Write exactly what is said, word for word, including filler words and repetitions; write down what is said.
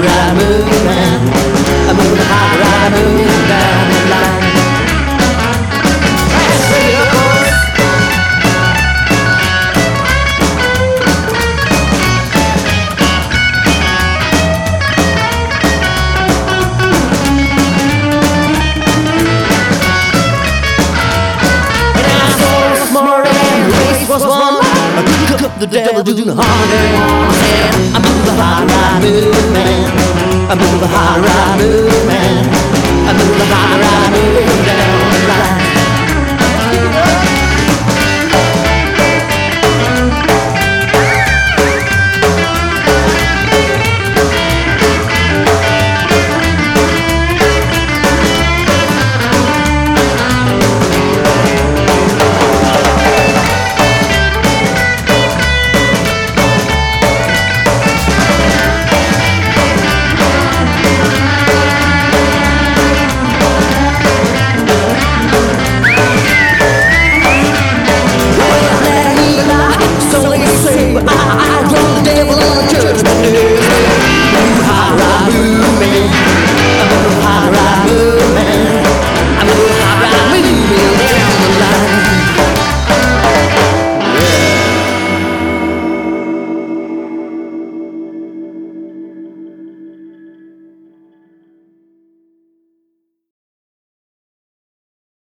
right moving. I move the hot right moving down the line. Let's bring it up, boys. And I saw this morning the race was won. I took up the devil doing the hard and I move the hot right moving. I move the hot right moving. I move the hot right